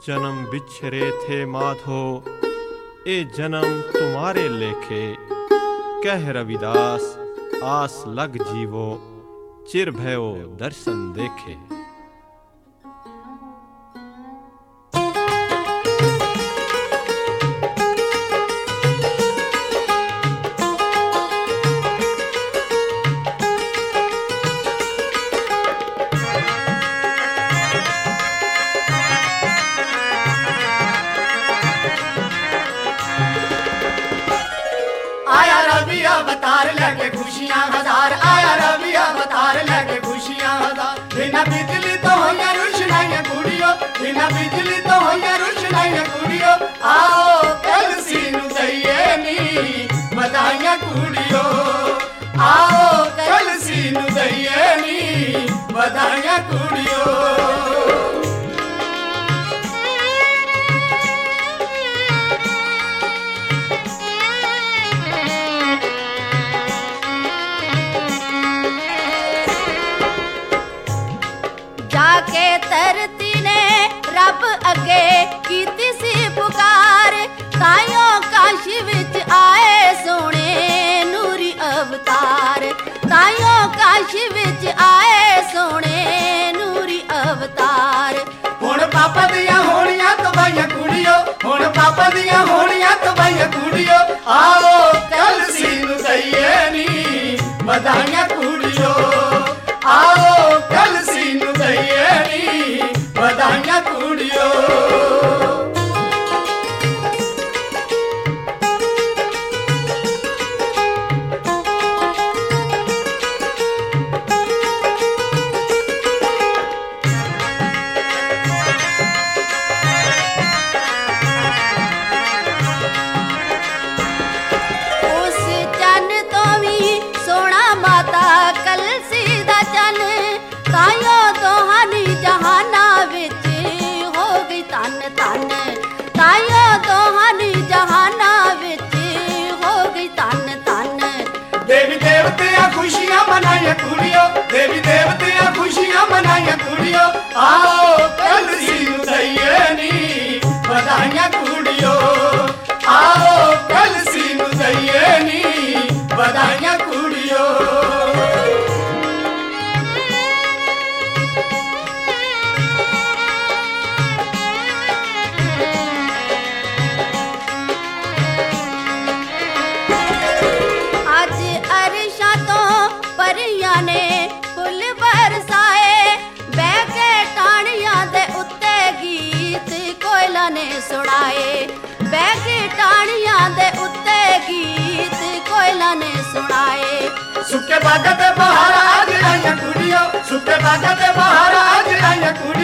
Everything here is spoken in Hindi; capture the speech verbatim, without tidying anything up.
जन्म बिछरे थे माधो, ए जन्म तुम्हारे लेखे। कह रविदास आस लग जीवो, चिर भयो दर्शन देखे। आया रवि अवतार लगे खुशियां हजार, आया रवि अवतार लगे खुशियां हजार। बिना बिजली तो हो या रोशनाई कुड़ियो, बिना बिजली तो हो या रोशनाई कुड़ियो। आओ कल सीनू दइए नी बधाइयां कुड़ियो, आओ कल सीनू दइए नी बधाइयां कुड़ियो। जाके धरती ने रब अगे कीती सी पुकार, ताइयों काशी विच आए सोने नूरी अवतार। ताइयों काशी विच आए सोने नूरी अवतार। हुण पापा दियां होणियां तबाहियां कुड़ियो, हुण पापा दियां होणियां तबाहियां कुड़ियो। आओ कल सीनू दइए नी बधाइयां कुड़ियो, आओ कल सीनू दइए नी बधाइयां कुड़ियो। उस चन तो भी सोना माता कल सीधा चन, ताइयों दोहानी जहाना विच हो गई तन तन। ताइयों दोहानी जहाना विच हो गई तन तन। देवी देवतियां खुशियां मनाइयां कुड़ियो, देवी देवतियां खुशियां मनाइयां कुड़ियो। आओ कल सीनू दइए नी बधाइयां कुड़ियो, आओ कल सीनू दइए नी बधाइयां कुड़ियो। अज अरशा तो परियां ने फुल बरसाए, बह के टाणियां दे उत्ते गीत कोयला ने सुनाए। बह के टाणियां दे उत्ते गीत कोयला ने सुनाए। सुके बागा ते बहार आज आइयां कुड़ियो, सुके बागा ते बहार आज आइयां कुड़ियो।